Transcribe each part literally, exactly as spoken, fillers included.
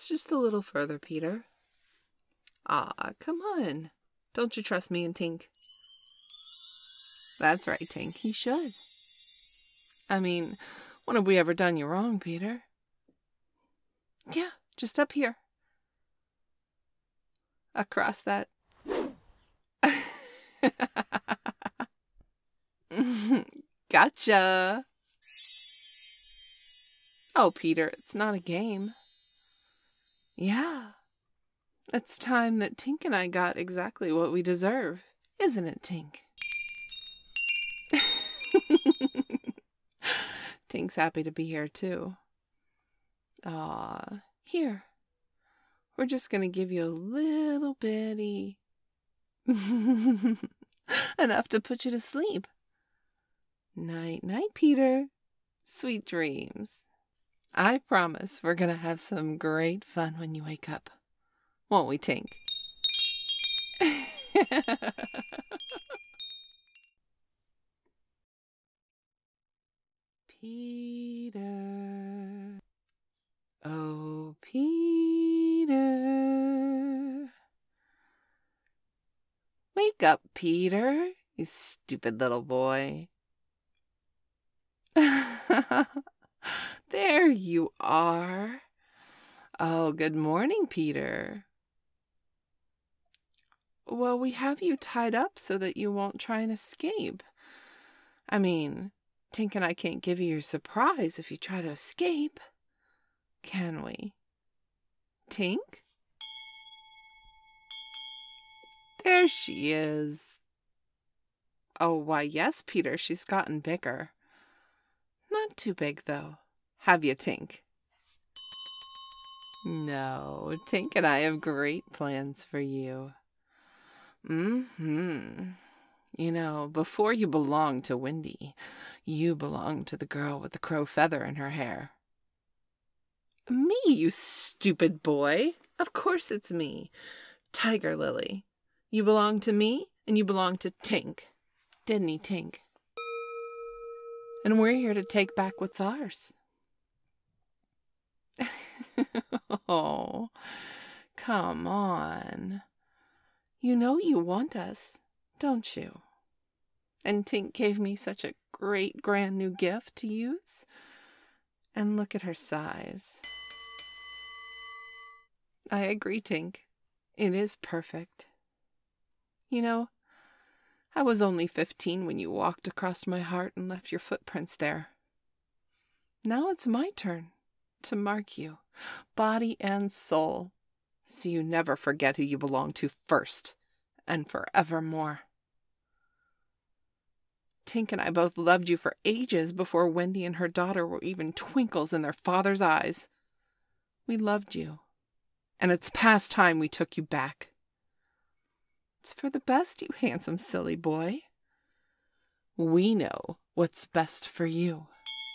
Yes, just a little further, Peter. Ah, come on. Don't you trust me and Tink? That's right, Tink. You should. I mean, when have we ever done you wrong, Peter? Yeah, just up here. Across that. Gotcha. Oh, Peter, it's not a game. Yeah. It's time that Tink and I got exactly what we deserve, isn't it, Tink? Tink's happy to be here, too. Aw, here. We're just gonna give you a little bitty... enough to put you to sleep. Night, night, Peter. Sweet dreams. I promise we're gonna have some great fun when you wake up. Won't we, Tink? Peter. Oh, Peter. Wake up, Peter, you stupid little boy. There you are. Oh, good morning, Peter. Well, we have you tied up so that you won't try and escape. I mean, Tink and I can't give you your surprise if you try to escape, can we? Tink? There she is. Oh, why, yes, Peter, she's gotten bigger. Not too big, though. Have you, Tink? No, Tink and I have great plans for you. Mm-hmm. You know, before you belonged to Wendy, you belonged to the girl with the crow feather in her hair. Me, you stupid boy. Of course it's me. Tiger Lily. You belong to me, and you belong to Tink. Didn't he, Tink? And we're here to take back what's ours. Oh, come on. You know you want us, don't you? And Tink gave me such a great grand new gift to use. And look at her size. I agree, Tink. It is perfect. You know, I was only fifteen when you walked across my heart and left your footprints there. Now it's my turn to mark you, body and soul, so you never forget who you belong to first and forevermore. Tink and I both loved you for ages before Wendy and her daughter were even twinkles in their father's eyes. We loved you, and it's past time we took you back. It's for the best, you handsome, silly boy. We know what's best for you.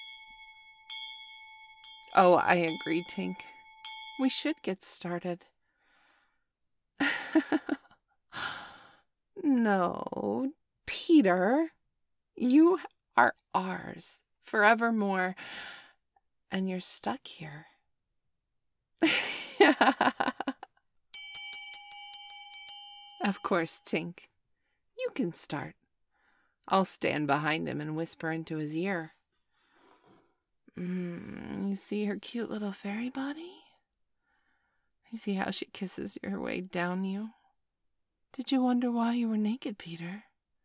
Oh, I agree, Tink. We should get started. No, Peter. You are ours forevermore, and you're stuck here. Of course, Tink. You can start. I'll stand behind him and whisper into his ear. Mm, you see her cute little fairy body? You see how she kisses her way down you? Did you wonder why you were naked, Peter?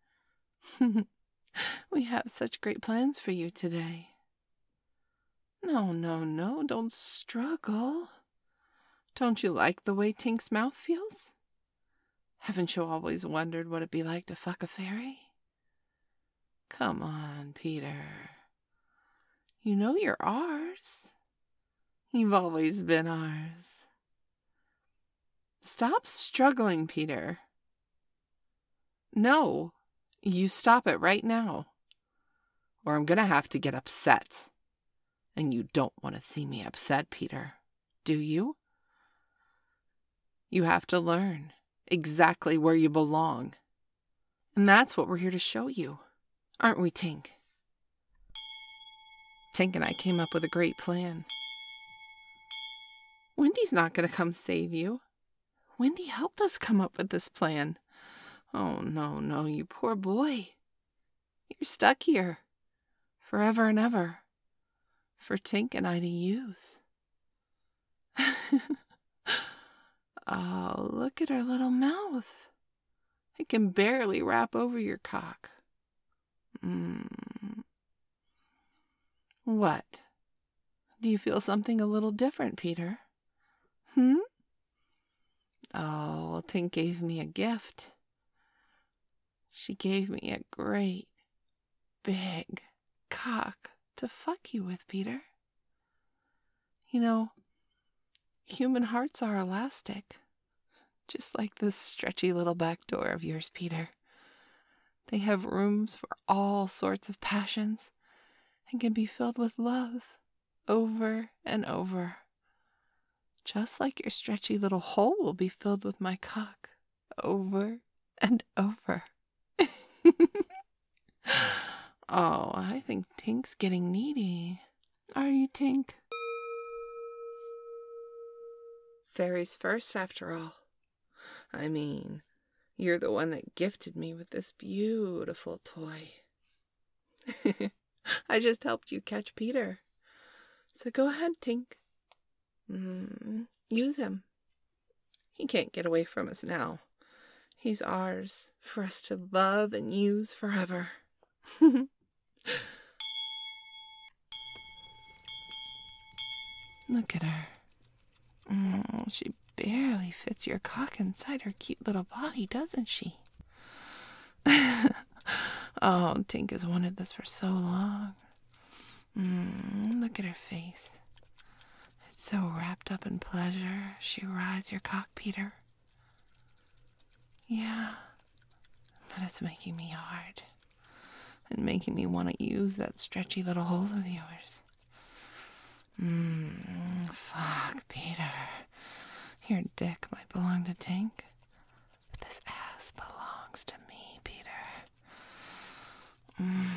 We have such great plans for you today. No, no, no, don't struggle. Don't you like the way Tink's mouth feels? Haven't you always wondered what it'd be like to fuck a fairy? Come on, Peter. You know you're ours. You've always been ours. Stop struggling, Peter. No, you stop it right now, or I'm gonna have to get upset. And you don't want to see me upset, Peter, do you? You have to learn exactly where you belong. And that's what we're here to show you, aren't we, Tink? Tink and I came up with a great plan. Wendy's not going to come save you. Wendy helped us come up with this plan. Oh, no, no, you poor boy. You're stuck here. Forever and ever. For Tink and I to use. Oh, look at her little mouth. It can barely wrap over your cock. Mm. What? Do you feel something a little different, Peter? Hmm? Oh, well, Tink gave me a gift. She gave me a great, big cock to fuck you with, Peter. You know, human hearts are elastic, just like this stretchy little back door of yours, Peter. They have rooms for all sorts of passions and can be filled with love over and over. Just like your stretchy little hole will be filled with my cock over and over. Oh, I think Tink's getting needy. Are you, Tink? Fairies first, after all. I mean, you're the one that gifted me with this beautiful toy. I just helped you catch Peter. So go ahead, Tink. Mm, use him. He can't get away from us now. He's ours, for us to love and use forever. Look at her. Oh, she barely fits your cock inside her cute little body, doesn't she? Oh, Tink has wanted this for so long. Mm, look at her face. It's so wrapped up in pleasure. She rides your cock, Peter. Yeah, but it's making me hard. And making me want to use that stretchy little hole of yours. Mmm, fuck, Peter. Your dick might belong to Tink, but this ass belongs to me, Peter. Mmm.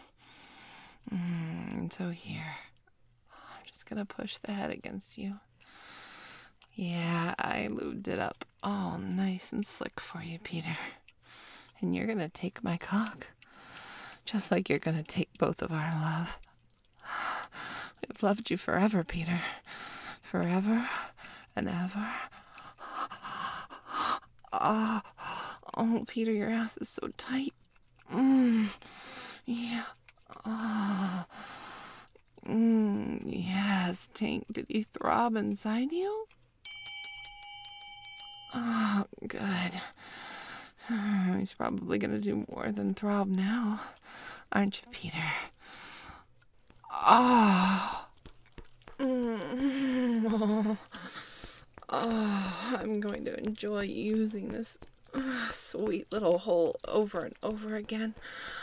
Mmm, so here. I'm just gonna push the head against you. Yeah, I lubed it up all nice and slick for you, Peter. And you're gonna take my cock. Just like you're gonna take both of our love. I've loved you forever, Peter. Forever and ever. Oh, oh, Peter, your ass is so tight. Mm, yeah. Oh. Mm, yes, Tink. Did he throb inside you? Oh, good. He's probably gonna do more than throb now. Aren't you, Peter? Oh. Mm. Oh, I'm going to enjoy using this uh, sweet little hole over and over again.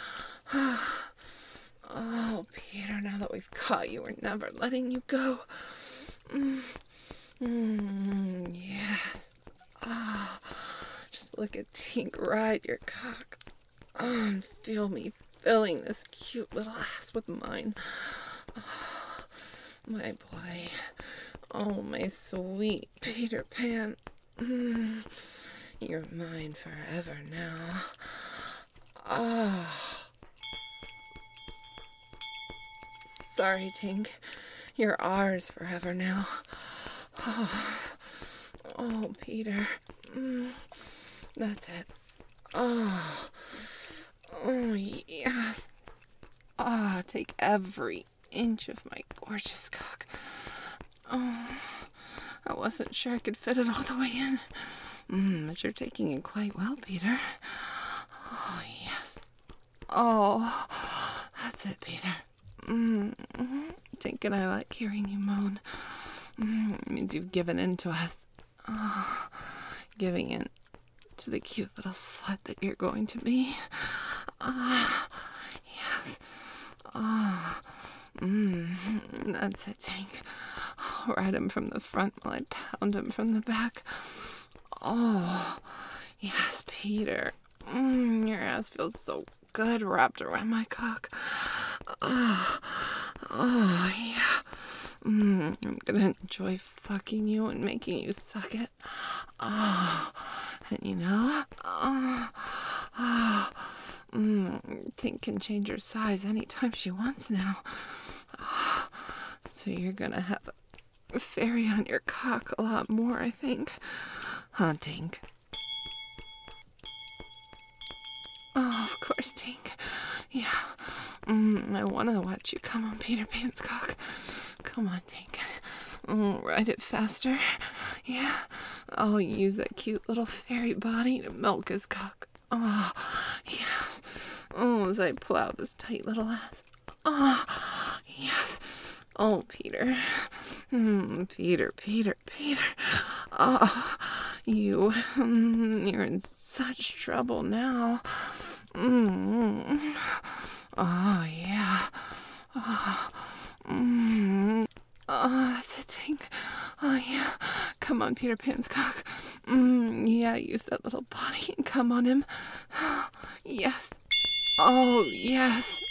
Oh, Peter, now that we've caught you, we're never letting you go. Mm. Mm, yes. Oh, just look at Tink ride your cock. Oh, and feel me filling this cute little ass with mine. Oh, my boy. Oh, my sweet Peter Pan. Mm, you're mine forever now. Ah. Oh. Sorry, Tink. You're ours forever now. Oh, oh Peter. Mm, that's it. Oh. Oh, yes. Ah, oh, take every inch of my gorgeous cock. Oh, I wasn't sure I could fit it all the way in. Mm, but you're taking it quite well, Peter. Oh, yes. Oh, that's it, Peter. Mm, Tink and I like hearing you moan. Mm, it means you've given in to us. Oh, giving in to the cute little slut that you're going to be. Ah, oh, yes. Ah, oh, mm, that's it, Tink. I'll ride him from the front while I pound him from the back. Oh, yes, Peter. Mm, your ass feels so good wrapped around my cock. Oh, oh yeah. Mm, I'm gonna enjoy fucking you and making you suck it. Oh, and you know, oh, oh, mm, Tink can change her size anytime she wants now. Oh, so you're gonna have a fairy on your cock a lot more, I think. Huh, Tink? Oh, of course, Tink. Yeah. Mm, I want to watch you come on Peter Pan's cock. Come on, Tink. Mm, ride it faster. Yeah. I'll use that cute little fairy body to milk his cock. Oh, yes. Oh, as I plow this tight little ass. Oh, yes. Oh, Peter. Mm, Peter, Peter, Peter. Oh, you. Mm, you're in such trouble now. Mm. Oh, yeah. Oh, mm. Oh, that's a thing. Oh, yeah. Come on, Peter Pan's cock. Mm, yeah, use that little body and come on him. Yes. Oh, yes.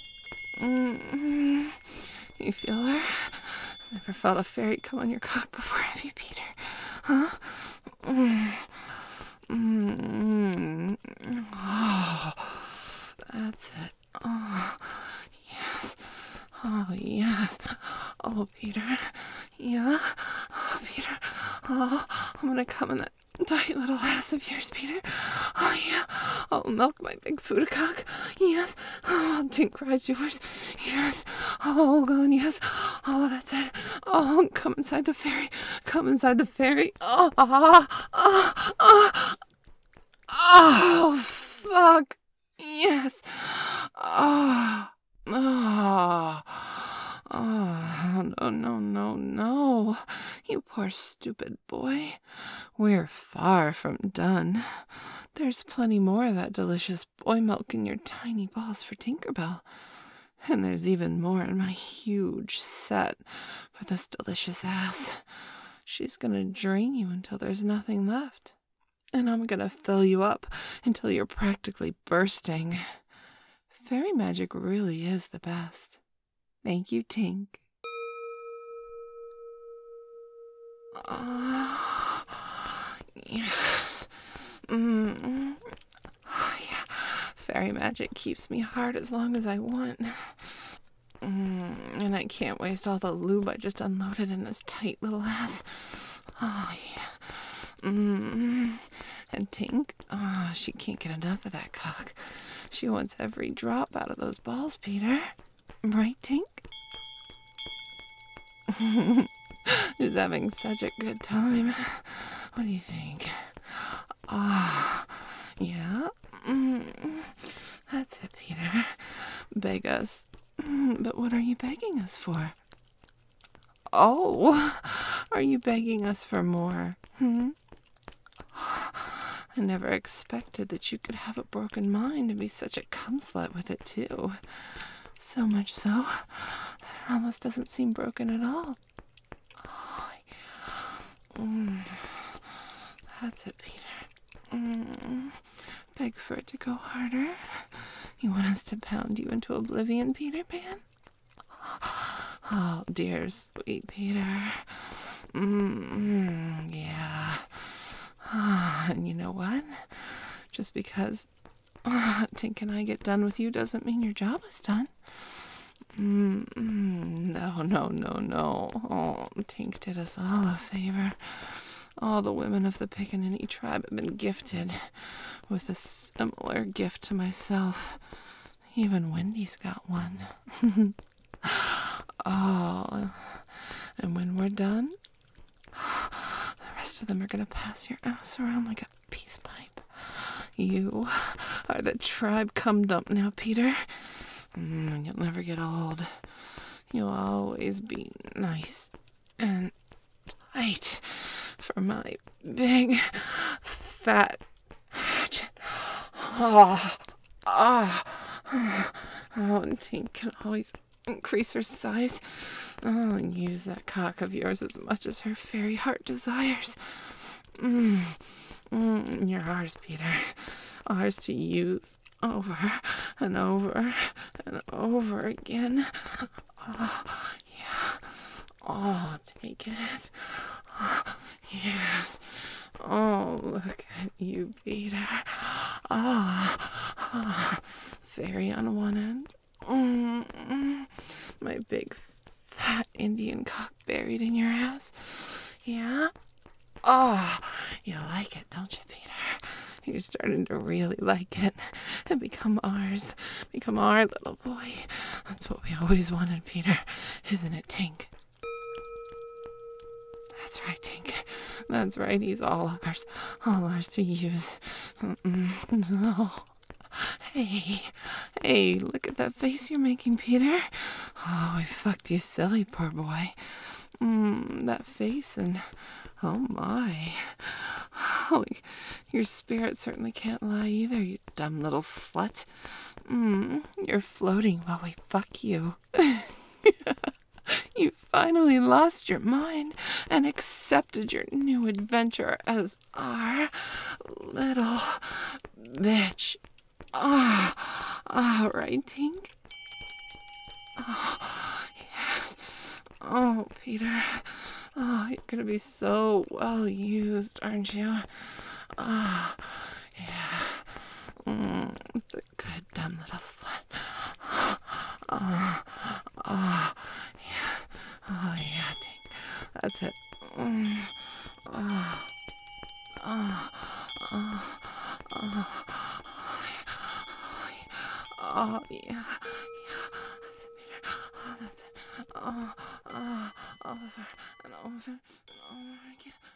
Mm. You feel her? Never felt a fairy come on your cock before, have you, Peter? Huh? Mm. Mm. Oh, that's it. Oh, yes. Oh, yes. Oh, Peter. Yeah. Oh, Peter. Oh, I'm gonna come in that tight little ass of yours, Peter. Oh, yeah. I'll milk my big food cock. Yes. Oh, I'll tink cries yours. Yes. Oh, God, yes. Oh, that's it. Oh, come inside the fairy. Come inside the fairy. Oh, ah, ah, ah. Oh, fuck. Yes. Oh. Oh. Oh, no, no, no, no. You poor stupid boy. We're far from done. There's plenty more of that delicious boy milk in your tiny balls for Tinkerbell. And there's even more in my huge set for this delicious ass. She's gonna drain you until there's nothing left. And I'm gonna fill you up until you're practically bursting. Fairy magic really is the best. Thank you, Tink. Oh, yes. Mm. Oh, yeah. Fairy magic keeps me hard as long as I want. Mm. And I can't waste all the lube I just unloaded in this tight little ass. Oh, yeah. Mm. And Tink, oh, she can't get enough of that cock. She wants every drop out of those balls, Peter. Right, Tink? She's having such a good time. What do you think? Ah, oh, yeah? Mm, that's it, Peter. Beg us. But what are you begging us for? Oh, are you begging us for more? Hmm? I never expected that you could have a broken mind and be such a cum slut with it, too. So much so that it almost doesn't seem broken at all. Oh, mm, that's it, Peter. Mm, beg for it to go harder. You want us to pound you into oblivion, Peter Pan? Oh, dear sweet Peter. Mm, yeah. And you know what? Just because uh, Tink and I get done with you doesn't mean your job is done. Mm, mm, no, no, no, no. Oh, Tink did us all a favor. All the women of the Pickaninny tribe have been gifted with a similar gift to myself. Even Wendy's got one. Oh, and when we're done, the rest of them are gonna pass your ass around like a peace pipe. You are the tribe cum dump now, Peter. Mm, and you'll never get old. You'll always be nice and tight for my big, fat hatchet. Oh, oh, oh, and Tink can always increase her size. Oh, and use that cock of yours as much as her fairy heart desires. Mm, mm, you're ours, Peter. Ours to use over and over and over again. Oh, yeah. Oh, take like it? Yes. Oh, look at you, Peter. Ah, oh, very on one end. Mm, my big fat Indian cock buried in your ass. Yeah? Oh, you like it, don't you, Peter? You're starting to really like it and become ours. Become our little boy. That's what we always wanted, Peter. Isn't it, Tink? That's right, Tink. That's right. He's all ours. All ours to use. Mm-mm. No. Hey. Hey, look at that face you're making, Peter. Oh, I fucked you silly, poor boy. Mmm, that face and... Oh, my. Oh, your spirit certainly can't lie either, you dumb little slut. Mmm, you're floating while we fuck you. You finally lost your mind and accepted your new adventure as our little bitch. Ah, oh, all right, Tink? Oh, yes. Oh, Peter. Oh, you're gonna be so well used, aren't you? Ah, oh, yeah. Mm, the good dumb little slut. Oh, oh, yeah. Oh, yeah, Tink. That's it. Mm, oh, oh, oh, oh, oh, yeah. Yeah. That's it, Peter. Oh, that's it. Oh, oh, over and over and over again.